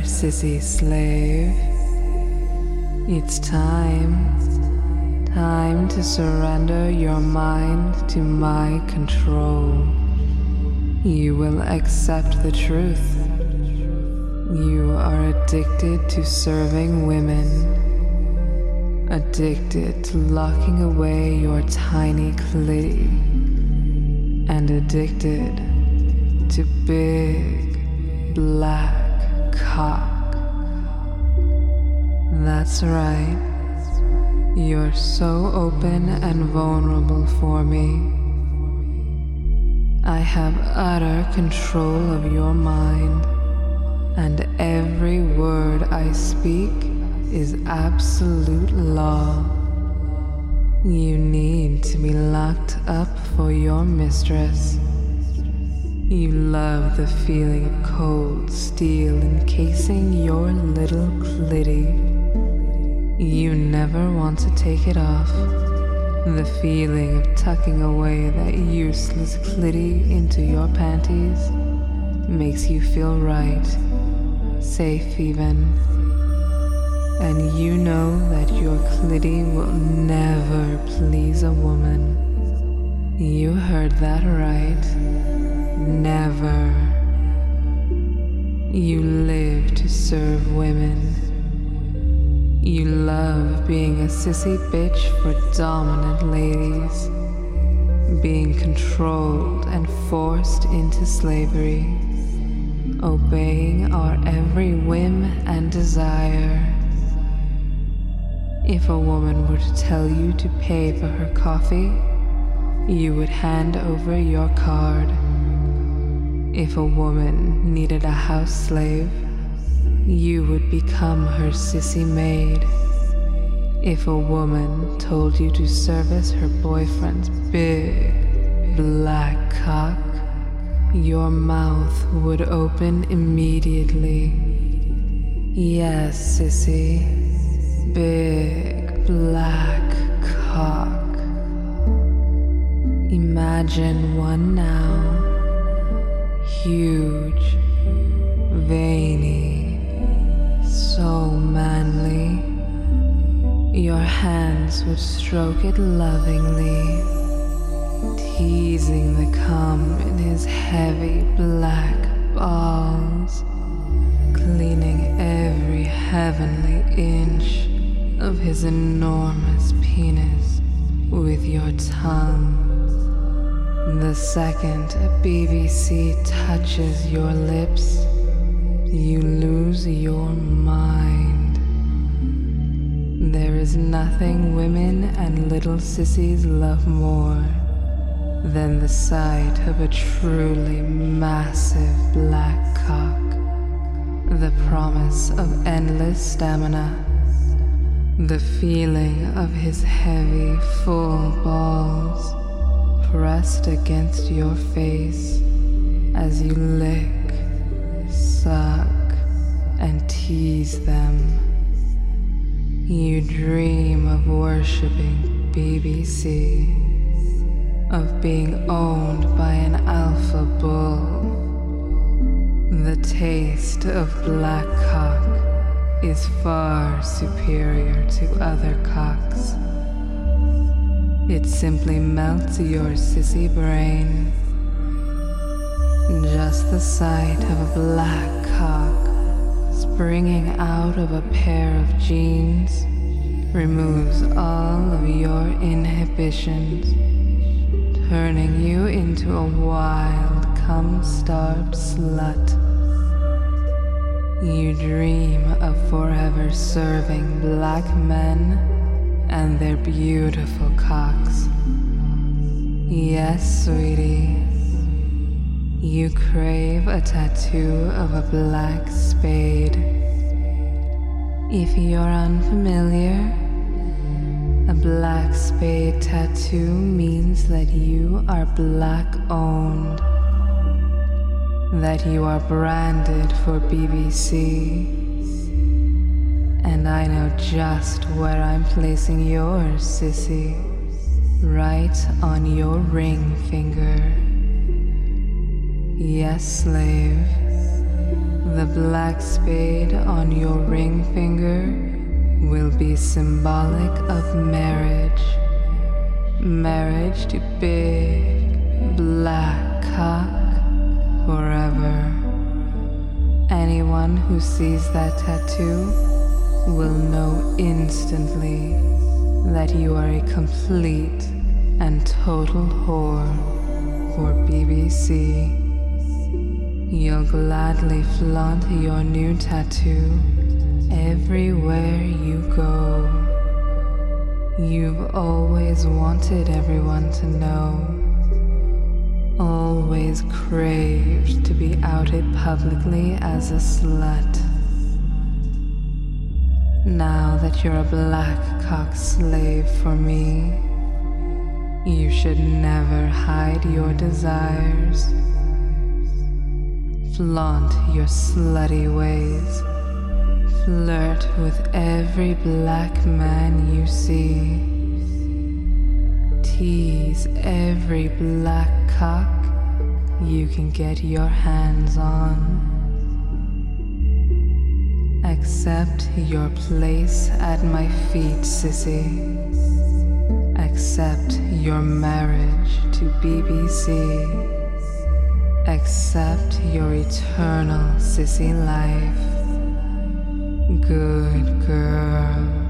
sissy slave. It's time to surrender your mind to my control. You will accept the truth. You are addicted to serving women, addicted to locking away your tiny clitty, and addicted to big black cock. That's right. You're so open and vulnerable for me. I have utter control of your mind, and every word I speak is absolute law. You need to be locked up for your mistress. You love the feeling of cold steel encasing your little clitty. You never want to take it off. The feeling of tucking away that useless clitty into your panties makes you feel right, safe even. And you know that your clitty will never please a woman. You heard that right. Never. You live to serve women. You love being a sissy bitch for dominant ladies, being controlled and forced into slavery, obeying our every whim and desire. If a woman were to tell you to pay for her coffee, you would hand over your card. If a woman needed a house slave, you would become her sissy maid. If a woman told you to service her boyfriend's big black cock, your mouth would open immediately. Yes, sissy, big black cock. Imagine one now, huge, veiny, so manly. Your hands would stroke it lovingly, teasing the cum in his heavy black balls, cleaning every heavenly inch of his enormous penis with your tongue. The second a BBC touches your lips, you lose your mind. There is nothing women and little sissies love more than the sight of a truly massive black cock, the promise of endless stamina, the feeling of his heavy, full balls pressed against your face as you lick, suck, and tease them. You dream of worshipping BBC, of being owned by an alpha bull. The taste of black cock is far superior to other cocks. It simply melts your sissy brain. Just the sight of a black cock springing out of a pair of jeans removes all of your inhibitions, turning you into a wild, cum-starved slut. You dream of forever serving black men and their beautiful cocks. Yes, sweetie. You crave a tattoo of a black spade. If you're unfamiliar, a black spade tattoo means that you are black owned, that you are branded for BBC. And I know just where I'm placing yours, sissy, right on your ring finger. Yes, slave, The black spade on your ring finger will be symbolic of marriage. Marriage to big black cock forever. Anyone who sees that tattoo will know instantly that you are a complete and total whore for BBC. You'll gladly flaunt your new tattoo everywhere you go. You've always wanted everyone to know, always craved to be outed publicly as a slut. Now that you're a black cock slave for me, you should never hide your desires. Flaunt your slutty ways. Flirt with every black man you see. Tease every black cock you can get your hands on. Accept your place at my feet, sissy. Accept your marriage to BBC. Accept your eternal sissy life. Good girl.